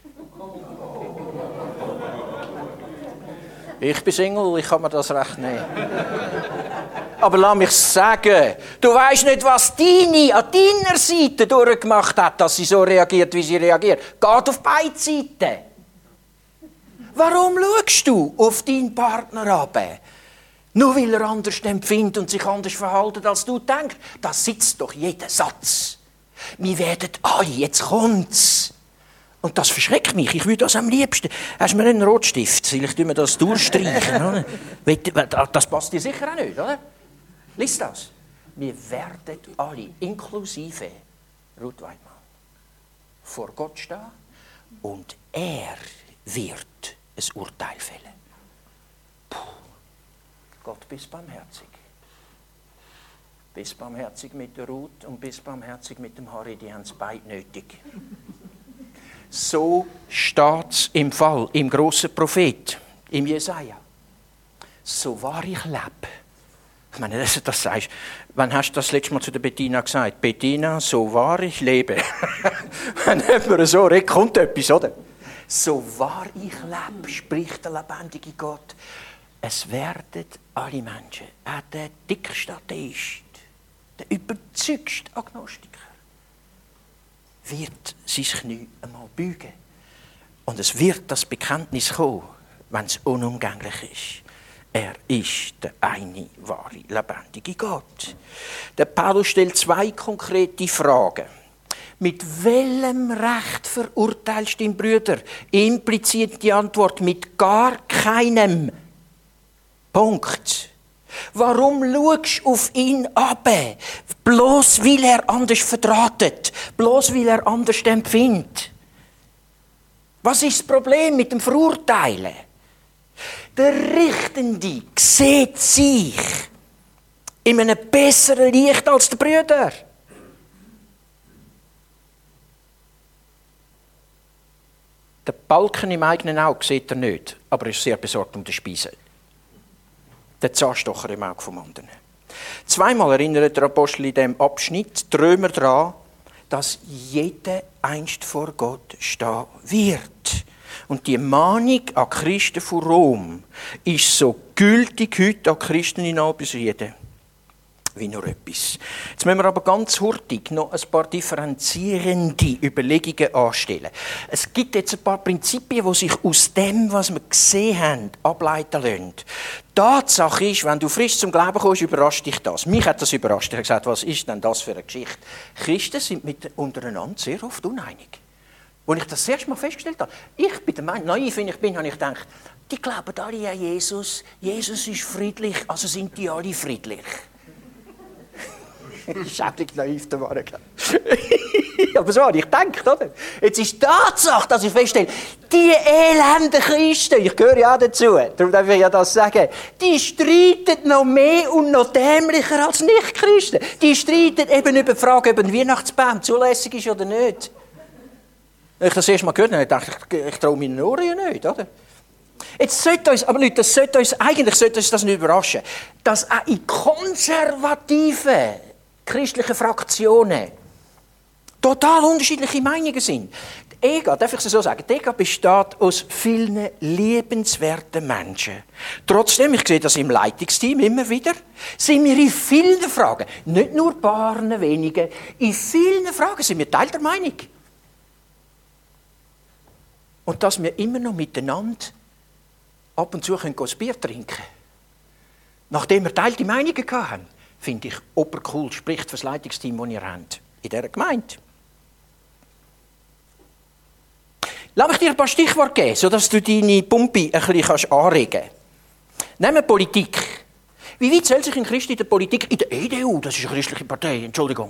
Ich bin Single, ich kann mir das Recht nehmen. Aber lass mich sagen, du weisst nicht, was deine an deiner Seite durchgemacht hat, dass sie so reagiert, wie sie reagiert. Geht auf beide Seiten. Warum schaust du auf deinen Partner ab? Nur weil er anders empfindet und sich anders verhält, als du denkst. Da sitzt doch jeder Satz. Wir werden alle, jetzt kommt's. Und das verschreckt mich. Ich würde das am liebsten. Hast du mir einen Rotstift? Soll ich mir das durchstreichen? Das passt dir sicher auch nicht, oder? Lies das. Wir werden alle, inklusive Ruth Weidmann, vor Gott stehen und er wird ein Urteil fällen. Puh. Gott, bist barmherzig. Bist barmherzig mit der Ruth und bist barmherzig mit dem Harry, die haben es beide nötig. So steht es im Fall, im grossen Prophet, im Jesaja. So wahr ich lebe. Ich meine, dass du das sagst. Wann hast du das letzte Mal zu der Bettina gesagt? Bettina, so wahr ich lebe. Wenn jemand so redet, kommt etwas, oder? So wahr ich lebe, spricht der lebendige Gott. Es werden alle Menschen, auch der dickste Atheist, der überzeugste Agnostiker, wird sein Knie einmal beugen. Und es wird das Bekenntnis kommen, wenn es unumgänglich ist. Er ist der eine wahre, lebendige Gott. Der Paulus stellt zwei konkrete Fragen. Mit welchem Recht verurteilst du den Brüder? Implizit die Antwort, mit gar keinem. Punkt. Warum schaust du auf ihn ab? Bloß weil er anders verdrahtet. Bloß weil er anders empfindet. Was ist das Problem mit dem Verurteilen? Der Richtende sieht sich in einem besseren Licht als der Brüder. Den Balken im eigenen Auge sieht er nicht, aber er ist sehr besorgt um die Speise. Der Zahnstocher im Auge vom anderen. Zweimal erinnert der Apostel in diesem Abschnitt die Römer daran, dass jeder einst vor Gott stehen wird. Und die Mahnung an Christen von Rom ist so gültig heute an Christen in Albisrieden wie nur etwas. Jetzt müssen wir aber ganz hurtig noch ein paar differenzierende Überlegungen anstellen. Es gibt jetzt ein paar Prinzipien, die sich aus dem, was wir gesehen haben, ableiten lassen. Die Tatsache ist, wenn du frisch zum Glauben kommst, überrascht dich das. Mich hat das überrascht. Ich habe gesagt, was ist denn das für eine Geschichte? Christen sind mit untereinander sehr oft uneinig. Als ich das, das erste Mal festgestellt habe, ich bin der Meinung, naiv wie ich bin, habe ich gedacht, die glauben alle an Jesus. Jesus ist friedlich, also sind die alle friedlich. Das ist auch nicht naiv, der Mann. Aber so habe ich gedacht, oder? Jetzt ist die Tatsache, dass ich feststelle, die elenden Christen, ich gehöre ja auch dazu, darum darf ich ja das sagen, die streiten noch mehr und noch dämlicher als Nicht-Christen. Die streiten eben über die Frage, ob ein Weihnachtsbaum zulässig ist oder nicht. Als ich das erste Mal gehört habe, dachte ich, ich traue meinen Ohren ja nicht, oder? Jetzt sollte uns, aber Leute, das sollte uns, eigentlich sollte uns das nicht überraschen, dass auch in konservativen christlichen Fraktionen total unterschiedliche Meinungen sind. Die E G A, darf ich es so sagen, die E G A besteht aus vielen liebenswerten Menschen. Trotzdem, ich sehe das im Leitungsteam immer wieder, sind wir in vielen Fragen, nicht nur ein paar wenige, in vielen Fragen sind wir Teil der Meinung. Und dass wir immer noch miteinander ab und zu ein Bier trinken können, nachdem wir teilte Meinungen hatten, finde ich obercool, spricht für das Leitungsteam, das ihr habt, in dieser Gemeinde. Lass mich dir ein paar Stichworte geben, sodass du deine Pumpe ein bisschen anregen kannst. Nehmen wir Politik. Wie weit zählt sich ein Christ in der Politik? In der E D U, das ist eine christliche Partei, Entschuldigung.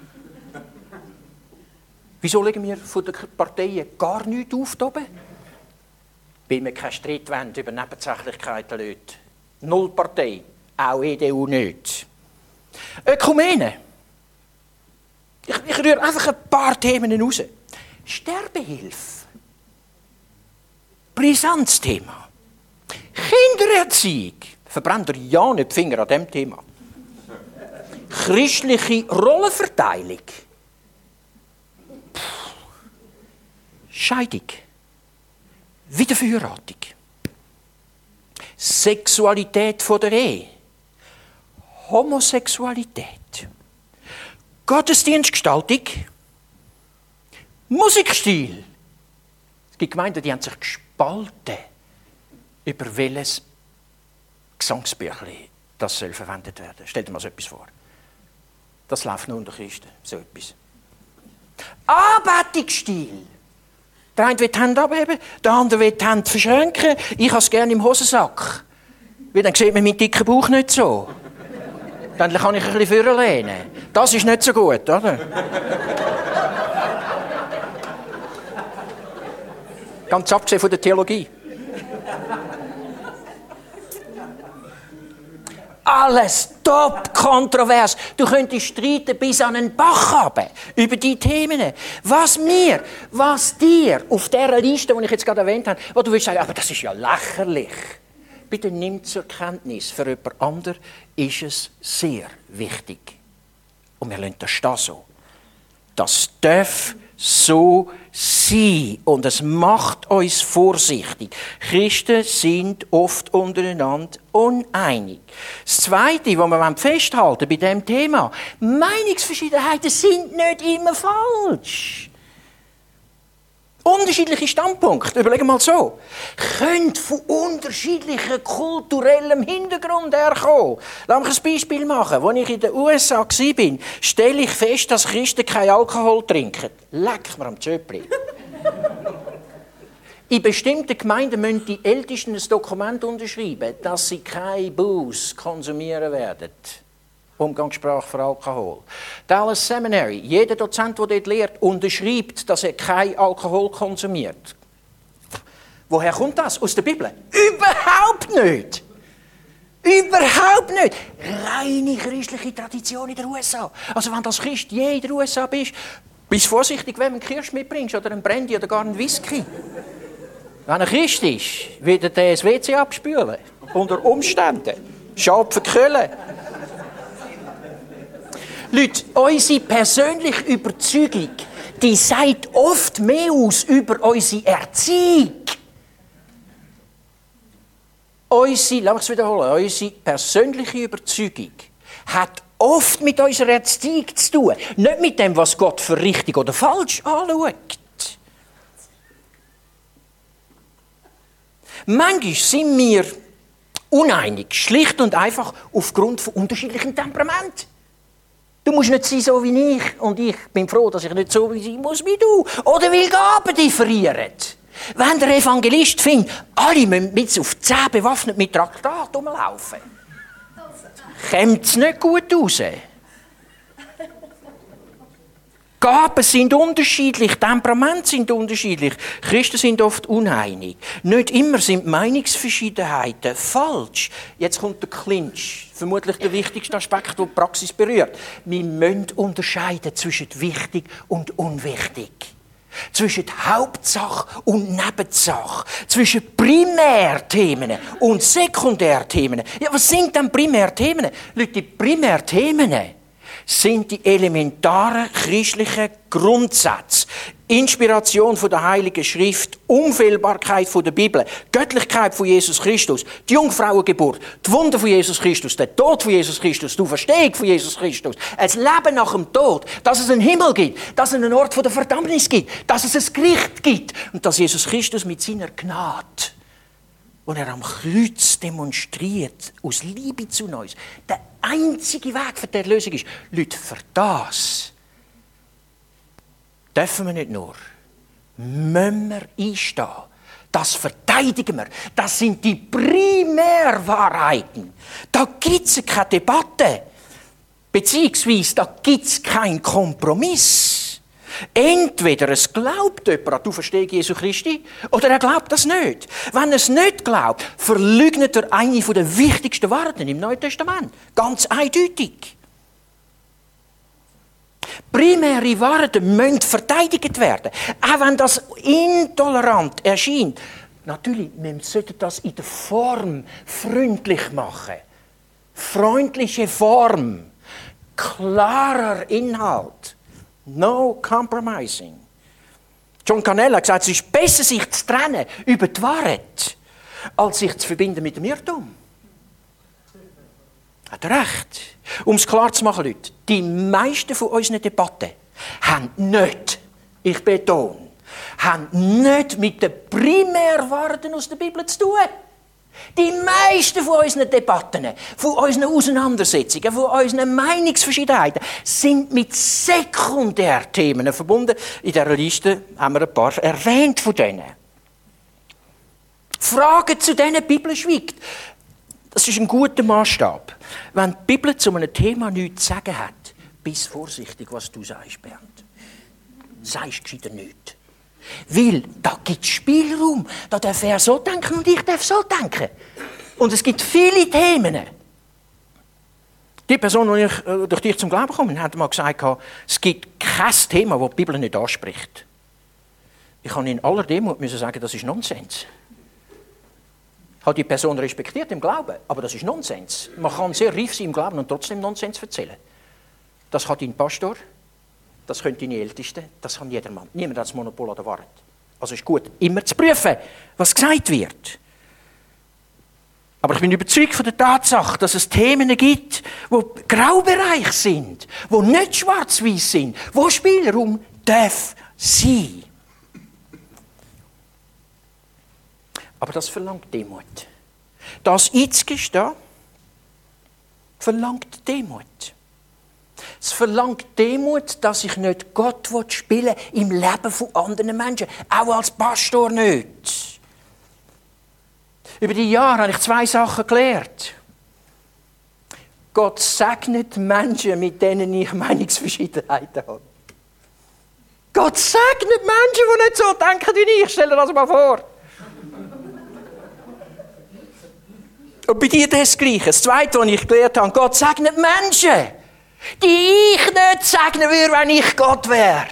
Wieso legen wir von den Parteien gar nichts auf da oben? Weil wir keinen Streit wollen über Nebensächlichkeiten, Leute. Null Partei, auch E D U nicht. Ökumene. Ich, ich rühre einfach ein paar Themen raus. Sterbehilfe. Brisantes Thema. Kindererziehung. Verbrennt ihr ja nicht die Finger an diesem Thema. Christliche Rollenverteilung. Scheidung. Wiederverheiratung. Sexualität von der Ehe. Homosexualität. Gottesdienstgestaltung. Musikstil. Es gibt Gemeinden, die haben sich gespalten, über welches Gesangsbüchlein das soll verwendet werden. Stell dir mal so etwas vor. Das läuft nur unter Christen, so etwas. Anbetungsstil. Der eine will die Hände abheben, der andere will die Hände verschränken. Ich habe es gerne im Hosensack. Weil dann sieht man meinen dicken Bauch nicht so. Dann kann ich ein bisschen vorlehnen. Das ist nicht so gut, oder? Ganz abgesehen von der Theologie. Alles top kontrovers. Du könntest streiten bis an einen Bach runter über die Themen. Was mir, was dir auf dieser Liste, die ich jetzt gerade erwähnt habe, wo du willst sagen, aber das ist ja lächerlich. Bitte nimm zur Kenntnis, für jemand anderen ist es sehr wichtig. Und wir lassen das stehen so. Das darf so sein. Und es macht uns vorsichtig. Christen sind oft untereinander uneinig. Das Zweite, was wir festhalten bei diesem Thema, Meinungsverschiedenheiten sind nicht immer falsch. Unterschiedliche Standpunkte, überlegen wir mal so, können von unterschiedlichen kulturellem Hintergrund herkommen. Lass mich ein Beispiel machen. Als ich in den U S A war, stelle ich fest, dass Christen keinen Alkohol trinken. Leck mir am Zöpfli. In bestimmten Gemeinden müssen die Ältesten ein Dokument unterschreiben, dass sie kein Booze konsumieren werden. Umgangssprache für Alkohol. Dallas Seminary, jeder Dozent, der dort lehrt, unterschreibt, dass er kein Alkohol konsumiert. Woher kommt das? Aus der Bibel? Überhaupt nicht! Überhaupt nicht! Reine christliche Tradition in den U S A. Also wenn du als Christ je in den U S A bist, bist vorsichtig, wenn du einen Kirsch mitbringst oder einen Brandy oder gar einen Whisky. Wenn er Christ ist, wird er das W C abspülen. Unter Umständen. Schad verkühlen. Leute, unsere persönliche Überzeugung, die sagt oft mehr aus über unsere Erziehung. Unsere, lass mich es wiederholen, unsere persönliche Überzeugung hat oft mit unserer Erziehung zu tun. Nicht mit dem, was Gott für richtig oder falsch anschaut. Manchmal sind wir uneinig, schlicht und einfach aufgrund von unterschiedlichen Temperamenten. Du musst nicht sein so wie ich und ich bin froh, dass ich nicht so sein muss wie du. Oder weil Gaben differieren. Wenn der Evangelist findet, alle müssen mit auf zehn bewaffnet mit Traktat rumlaufen, kommt es nicht gut raus. Gaben sind unterschiedlich, Temperamente sind unterschiedlich. Christen sind oft uneinig. Nicht immer sind Meinungsverschiedenheiten falsch. Jetzt kommt der Clinch, vermutlich der wichtigste Aspekt, der die Praxis berührt. Wir müssen unterscheiden zwischen wichtig und unwichtig. Zwischen Hauptsache und Nebensache. Zwischen Primärthemen und Sekundärthemen. Ja, was sind denn Primärthemen? Leute, die Primärthemen sind die elementaren christlichen Grundsätze. Inspiration von der Heiligen Schrift, Unfehlbarkeit von der Bibel, Göttlichkeit von Jesus Christus, die Jungfrauengeburt, die Wunder von Jesus Christus, der Tod von Jesus Christus, die Auferstehung von Jesus Christus, ein Leben nach dem Tod, dass es einen Himmel gibt, dass es einen Ort von der Verdammnis gibt, dass es ein Gericht gibt und dass Jesus Christus mit seiner Gnade, und er am Kreuz demonstriert, aus Liebe zu uns, der einzige Weg für die Erlösung ist. Leute, für das dürfen wir nicht nur, müssen wir einstehen. Das verteidigen wir. Das sind die Primärwahrheiten. Da gibt es keine Debatte. Beziehungsweise, da gibt es keinen Kompromiss. Entweder es glaubt jemand an die Auferstehung Jesu Christi, oder er glaubt das nicht. Wenn er es nicht glaubt, verleugnet er eine der wichtigsten Wahrheiten im Neuen Testament. Ganz eindeutig. Primäre Wahrheiten müssen verteidigt werden. Auch wenn das intolerant erscheint. Natürlich, wir sollten das in der Form freundlich machen. Freundliche Form. Klarer Inhalt. No compromising. John Canella hat gesagt, es ist besser, sich zu trennen über die Wahrheit, als sich zu verbinden mit dem Irrtum. Hat er recht. Um es klar zu machen, Leute, die meisten von unseren Debatten haben nicht, ich betone, haben nicht mit den Primärwahrheiten aus der Bibel zu tun. Die meisten von unseren Debatten, von unseren Auseinandersetzungen, von unseren Meinungsverschiedenheiten sind mit Sekundärthemen verbunden. In dieser Liste haben wir ein paar erwähnt von denen. Fragen zu denen die Bibel schweigt. Das ist ein guter Maßstab. Wenn die Bibel zu einem Thema nichts zu sagen hat, bist vorsichtig, was du sagst, Bernd. Sagst gescheiter nichts. Weil da gibt es Spielraum. Da darf er so denken und ich darf so denken. Und es gibt viele Themen. Die Person, die ich äh, durch dich zum Glauben komme, hat mal gesagt, es gibt kein Thema, das die Bibel nicht anspricht. Ich kann in aller Demut müssen sagen, das ist Nonsens. Ich habe die Person respektiert im Glauben, aber das ist Nonsens. Man kann sehr reif sein im Glauben und trotzdem Nonsens erzählen. Das kann dein Pastor, Das können deine Ältesten, das kann jedermann. Niemand hat das Monopol an der Wahrheit. Also ist gut, immer zu prüfen, was gesagt wird. Aber ich bin überzeugt von der Tatsache, dass es Themen gibt, die Graubereich sind, die nicht schwarz-weiß sind, wo Spielraum darf sein. Aber das verlangt Demut. Das einzugestehen, verlangt Demut. Es verlangt Demut, dass ich nicht Gott spielen will im Leben von anderen Menschen. Auch als Pastor nicht. Über die Jahre habe ich zwei Sachen gelernt. Gott segnet Menschen, mit denen ich Meinungsverschiedenheiten habe. Gott segnet Menschen, die nicht so denken wie ich. Stell dir das mal vor. Und bei dir das Gleiche. Das Zweite, was ich gelernt habe, Gott segnet Menschen, die ich nicht segnen würde, wenn ich Gott wäre.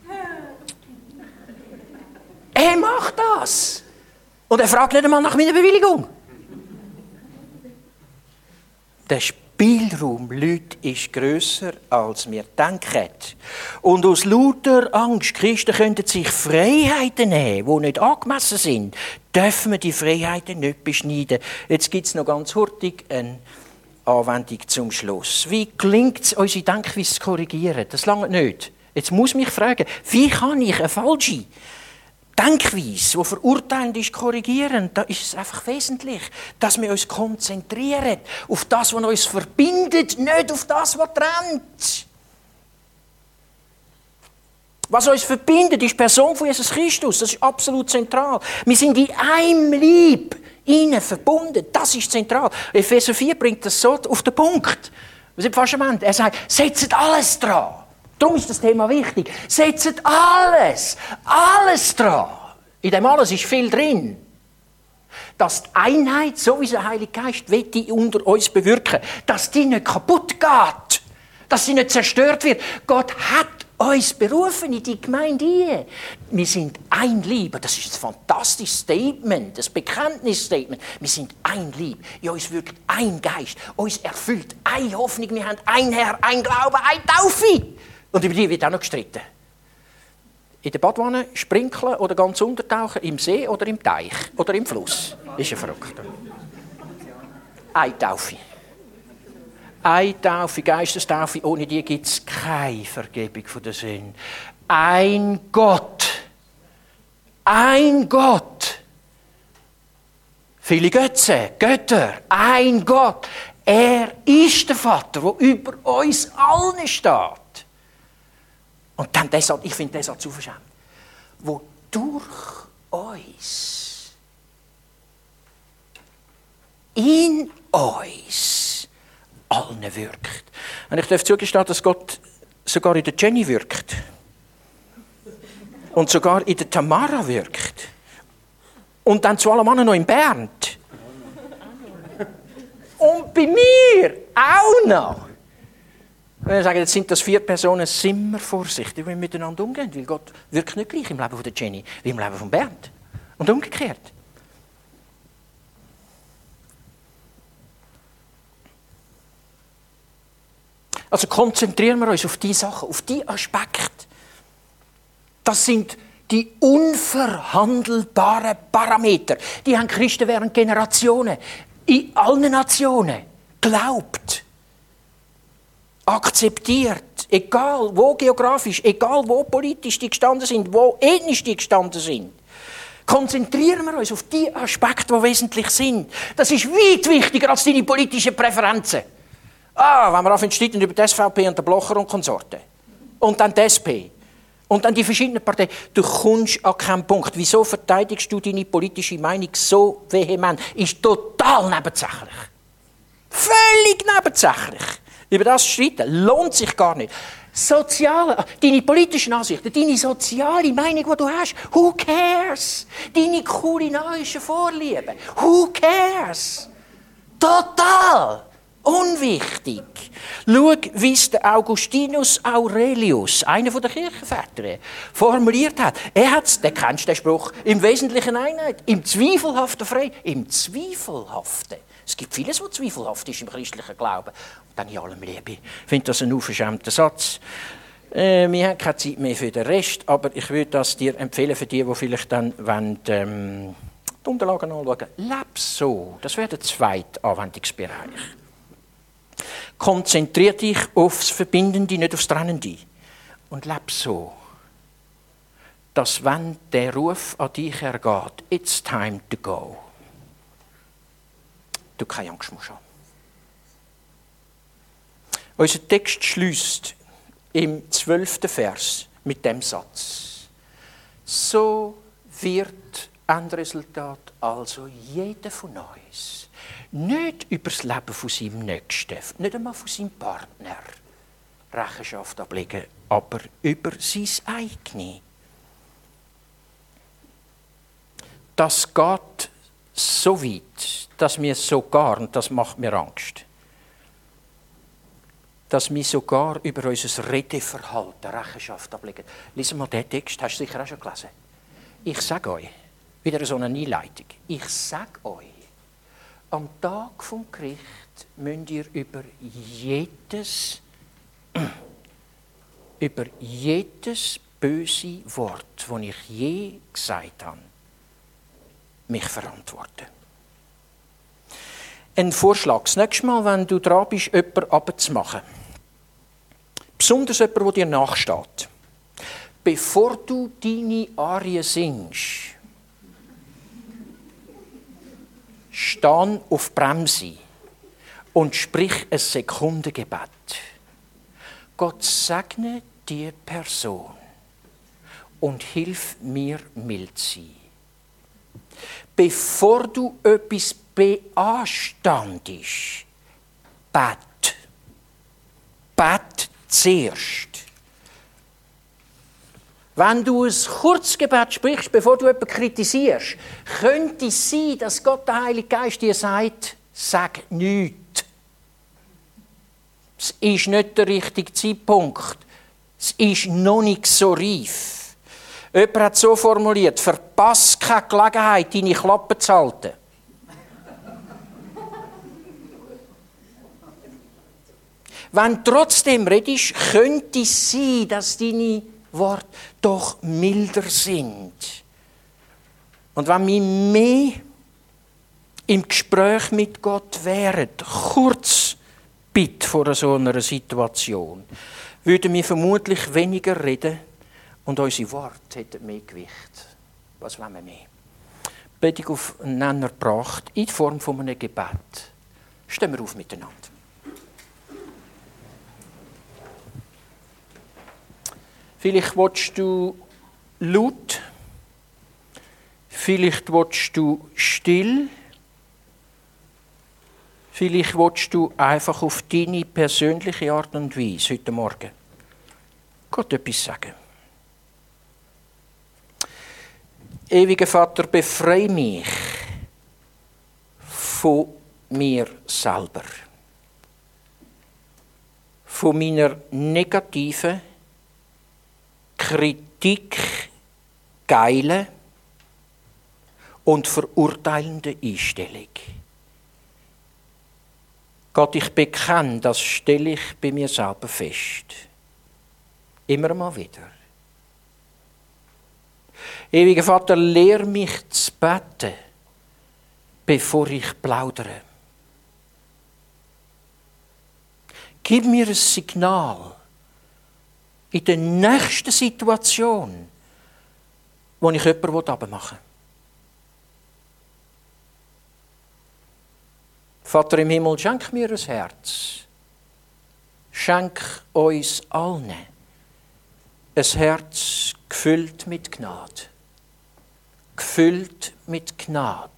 Er macht das. Und er fragt nicht einmal nach meiner Bewilligung. Der Spielraum, Leute, ist grösser, als wir denken. Und aus lauter Angst, Christen könnten sich Freiheiten nehmen, die nicht angemessen sind, dürfen wir die Freiheiten nicht beschneiden. Jetzt gibt es noch ganz hurtig eine Anwendung zum Schluss. Wie gelingt es, unsere Denkweise zu korrigieren? Das lange nicht. Jetzt muss ich mich fragen, wie kann ich eine falsche Denkweise, die verurteilend ist, korrigieren? Da ist es einfach wesentlich, dass wir uns konzentrieren auf das, was uns verbindet, nicht auf das, was trennt. Was uns verbindet, ist die Person von Jesus Christus. Das ist absolut zentral. Wir sind in einem Leib innen verbunden. Das ist zentral. Epheser vier bringt das so auf den Punkt. Wir sind fast am Ende. Er sagt, setzt alles dran. Darum ist das Thema wichtig. Setzt alles, alles dran. In dem alles ist viel drin. Dass die Einheit, so wie der Heilige Geist will, die unter uns bewirken, dass die nicht kaputt geht. Dass sie nicht zerstört wird. Gott hat uns berufen in die Gemeinde. Wir sind ein Leib. Das ist ein fantastisches Statement, ein Bekenntnisstatement. Wir sind ein Leib. In uns wirkt ein Geist. Uns erfüllt eine Hoffnung. Wir haben ein Herr, ein Glaube, eine Taufe. Und über die wird auch noch gestritten. In der Badwanne sprinkeln oder ganz untertauchen, im See oder im Teich oder im Fluss. Ist ja verrückt. Eine Taufe. Eine Taufe, Geistestaufe, ohne die gibt es keine Vergebung der Sünden. Ein Gott. Ein Gott. Viele Götzen, Götter. Ein Gott. Er ist der Vater, der über uns allen steht. Und dann der Satz, ich finde den Satz zu verschämt, wo durch uns, in uns, allen wirkt. Und ich darf zugestehen, dass Gott sogar in der Jenny wirkt. Und sogar in der Tamara wirkt. Und dann zu allem anderen noch in Bernd. Und bei mir auch noch. Wenn wir sagen, jetzt sind das vier Personen, sind wir vorsichtig, wie wir miteinander umgehen. Weil Gott wirkt nicht gleich im Leben von der Jenny wie im Leben von Bernd. Und umgekehrt. Also konzentrieren wir uns auf die Sachen, auf die Aspekte. Das sind die unverhandelbaren Parameter. Die haben Christen während Generationen in allen Nationen geglaubt. Akzeptiert, egal wo geografisch, egal wo politisch die gestanden sind, wo ethnisch die gestanden sind. Konzentrieren wir uns auf die Aspekte, die wesentlich sind. Das ist weit wichtiger als deine politischen Präferenzen. Ah, wenn wir anfangen zu streiten über die S V P und den Blocher und Konsorten. Und dann die S P. Und dann die verschiedenen Parteien. Du kommst an keinen Punkt. Wieso verteidigst du deine politische Meinung so vehement? Ist total nebensächlich. Völlig nebensächlich. Über das streiten lohnt sich gar nicht. Soziale, deine politischen Ansichten, deine soziale Meinung, die du hast, who cares? Deine kulinarischen Vorlieben, who cares? Total unwichtig. Schau, wie es der Augustinus Aurelius, einer der Kirchenväter, formuliert hat. Er hat es, den kennst du den Spruch, im Wesentlichen Einheit, im Zweifelhaften frei, im Zweifelhaften. Es gibt vieles, was zweifelhaft ist im christlichen Glauben. Und dann in allem Liebe. Ich finde das ein unverschämter Satz. Äh, wir haben keine Zeit mehr für den Rest, aber ich würde das dir empfehlen für die, die vielleicht dann wollen, ähm, die Unterlagen anschauen. Leb so. Das wäre der zweite Anwendungsbereich. Konzentriere dich aufs Verbindende, nicht aufs Trennende. Und leb so, dass wenn der Ruf an dich ergeht, it's time to go, du keine Angst musst haben. Unser Text schliesst im zwölften Vers mit dem Satz. So wird Endresultat also jeder von uns nicht über das Leben von seinem Nächsten, nicht einmal von seinem Partner Rechenschaft ablegen, aber über sein eigenes. Das geht so weit, dass wir sogar, und das macht mir Angst, dass wir sogar über unser Redeverhalten Rechenschaft ablegen. Lies mal den Text, hast du sicher auch schon gelesen. Ich sage euch, wieder so eine Einleitung, ich sage euch, am Tag vom Gericht müsst ihr über jedes, über jedes böse Wort, das ich je gesagt habe, mich verantworten. Ein Vorschlag. Das nächste Mal, wenn du dran bist, jemanden runterzumachen, besonders jemanden, der dir nachsteht, bevor du deine Arie singst, steh auf die Bremse und sprich ein Sekundengebet. Gott segne die Person und hilf mir mild zu sein. Bevor du etwas beanstandest, bet. Bet zuerst. Wenn du ein Kurzgebet sprichst, bevor du jemanden kritisierst, könnte es sein, dass Gott, der Heilige Geist, dir sagt, sag nichts. Es ist nicht der richtige Zeitpunkt. Es ist noch nicht so reif. Jemand hat so formuliert, verpass keine Gelegenheit, deine Klappe zu halten. Wenn du trotzdem redest, könnte es sein, dass deine Worte doch milder sind. Und wenn wir mehr im Gespräch mit Gott wären, kurz bitte vor so einer Situation, würden wir vermutlich weniger reden und unsere Worte hätten mehr Gewicht. Was wollen wir mehr? Predigt auf einen Nenner gebracht, in Form von einem Gebet. Stehen wir auf miteinander. Vielleicht willst du laut, vielleicht willst du still, vielleicht willst du einfach auf deine persönliche Art und Weise heute Morgen Gott etwas sagen. Ewiger Vater, befreie mich von mir selber, von meiner negativen, Kritik, geile und verurteilende Einstellung. Gott, ich bekenne, das stelle ich bei mir selber fest. Immer mal wieder. Ewiger Vater, lehr mich zu beten, bevor ich plaudere. Gib mir ein Signal in der nächsten Situation, wo ich jemanden abmachen will. Vater im Himmel, schenk mir ein Herz. Schenk uns allen ein Herz gefüllt mit Gnade. Gefüllt mit Gnade.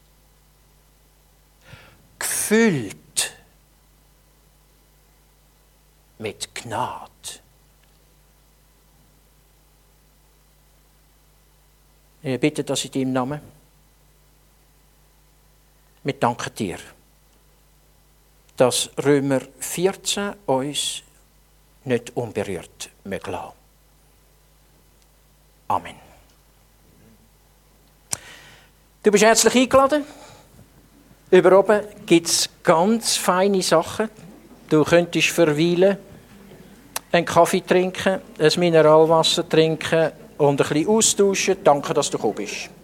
Gefüllt mit Gnade. Ich bitte das in deinem Namen. Wir danken dir, dass Römer vierzehn uns nicht unberührt mögen lassen. Amen. Du bist herzlich eingeladen. Über oben gibt es ganz feine Sachen. Du könntest verweilen. einen Kaffee trinken, ein Mineralwasser trinken und ein bisschen austauschen. Danke, dass du gekommen bist.